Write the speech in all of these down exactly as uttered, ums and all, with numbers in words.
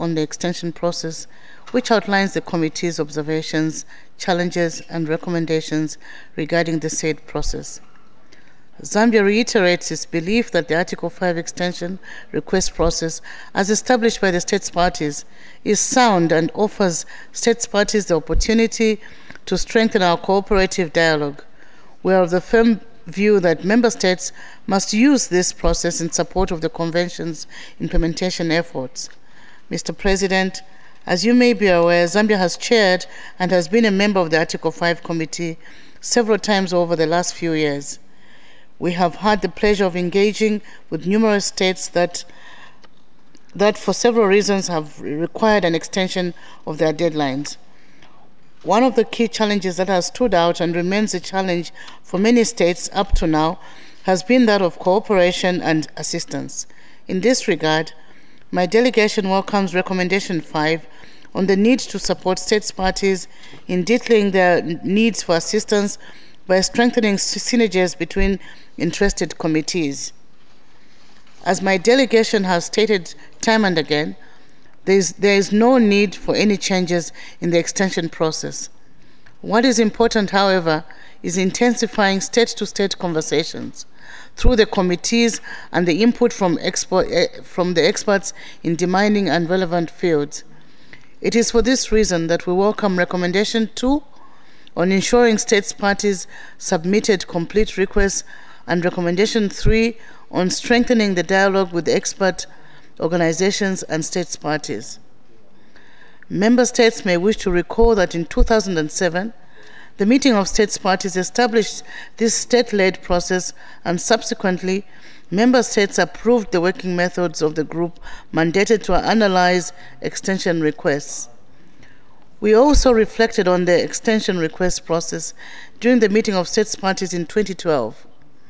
on the extension process, which outlines the committee's observations, challenges, and recommendations regarding the said process. Zambia reiterates its belief that the Article five extension request process, as established by the states parties, is sound and offers states parties the opportunity to strengthen our cooperative dialogue. We are of the firm view that member states must use this process in support of the Convention's implementation efforts. Mister President, as you may be aware, Zambia has chaired and has been a member of the Article five Committee several times over the last few years. We have had the pleasure of engaging with numerous states that, that for several reasons have required an extension of their deadlines. One of the key challenges that has stood out and remains a challenge for many states up to now has been that of cooperation and assistance. In this regard, my delegation welcomes Recommendation five on the need to support states parties in detailing their needs for assistance by strengthening synergies between interested committees. As my delegation has stated time and again, there is, there is no need for any changes in the extension process. What is important, however, is intensifying state-to-state conversations through the committees and the input from, expo- from the experts in demanding and relevant fields. It is for this reason that we welcome Recommendation two on ensuring states parties submitted complete requests and Recommendation three on strengthening the dialogue with expert organizations and states parties. Member states may wish to recall that in two thousand seven, the meeting of states parties established this state-led process, and subsequently, member states approved the working methods of the group mandated to analyze extension requests. We also reflected on the extension request process during the meeting of states parties in twenty twelve.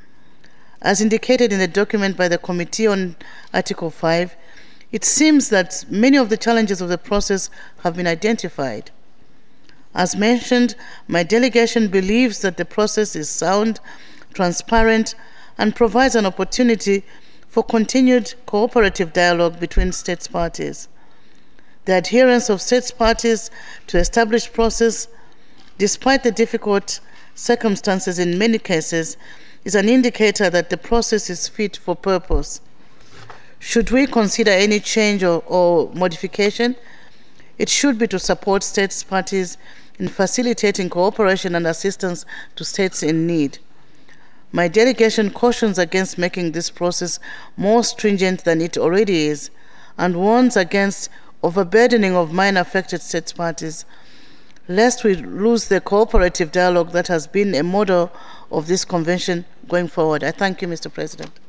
As indicated in the document by the Committee on Article five, it seems that many of the challenges of the process have been identified. As mentioned, my delegation believes that the process is sound, transparent, and provides an opportunity for continued cooperative dialogue between states parties. The adherence of states parties to established process, despite the difficult circumstances in many cases, is an indicator that the process is fit for purpose. Should we consider any change or, or modification, it should be to support states parties in facilitating cooperation and assistance to states in need. My delegation cautions against making this process more stringent than it already is and warns against overburdening of minor affected states parties, lest we lose the cooperative dialogue that has been a model of this convention going forward. I thank you, Mister President.